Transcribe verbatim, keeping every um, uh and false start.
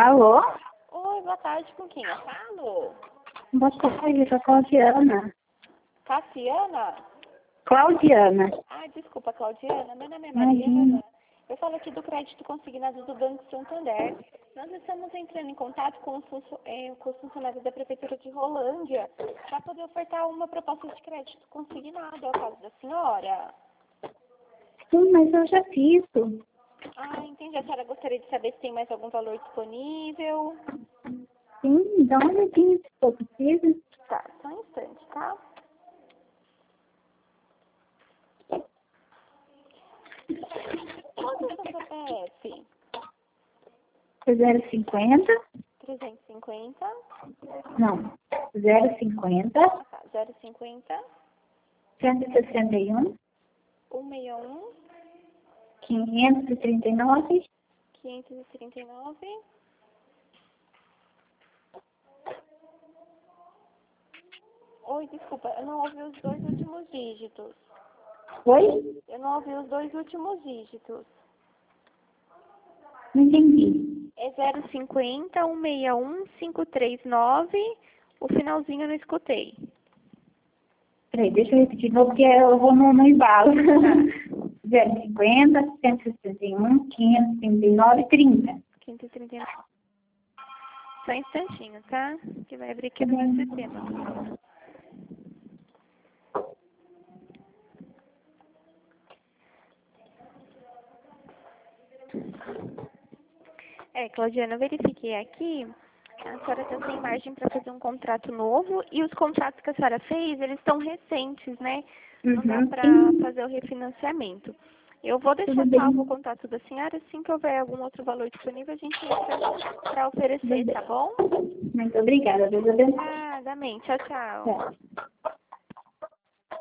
Alô? Oi, boa tarde, com quem eu falo? Boa tarde, sou a Claudiana. Cassiana? Claudiana. Ah, desculpa, Claudiana. Meu nome é Imagina. Mariana. Eu falo aqui do crédito consignado do Banco Santander. Nós estamos entrando em contato com os, funcio- eh, com os funcionários da Prefeitura de Rolândia para poder ofertar uma proposta de crédito consignado. É o caso da senhora? Sim, mas eu já fiz isso. Ah, entendi. A senhora gostaria de saber se tem mais algum valor disponível? Sim, dá uma olhadinha se for possível. Tá, só um instante, tá? Quanto é o seu C P F? zero cinquenta? trezentos e cinquenta? Não. zero cinquenta, Ah, tá. zero cinquenta, cento e sessenta e um, cento e sessenta e um, quinhentos e trinta e nove, quinhentos e trinta e nove. Oi, desculpa, eu não ouvi os dois últimos dígitos. Oi? Eu não ouvi os dois últimos dígitos. Não entendi. É zero cinquenta, cento e sessenta e um, quinhentos e trinta e nove. O finalzinho eu não escutei. Peraí, deixa eu repetir de novo, porque eu vou no, no embalo. zero cinquenta, cento e sessenta e um, quinhentos e trinta e nove, trinta. quinhentos e trinta e nove. Só um instantinho, tá? Que vai abrir aqui Tá no meu bem. sistema. É, Claudiana, eu verifiquei aqui. A senhora está sem margem para fazer um contrato novo e os contratos que a senhora fez, eles estão recentes, né? Não dá Uhum, para sim, fazer o refinanciamento. Eu vou deixar tudo salvo o bem. contato da senhora. Assim que houver algum outro valor disponível, a gente entra para Tudo oferecer, bem. tá bom? Muito obrigada, Deus abençoe. Nada, amém. Tchau, tchau. Tchau.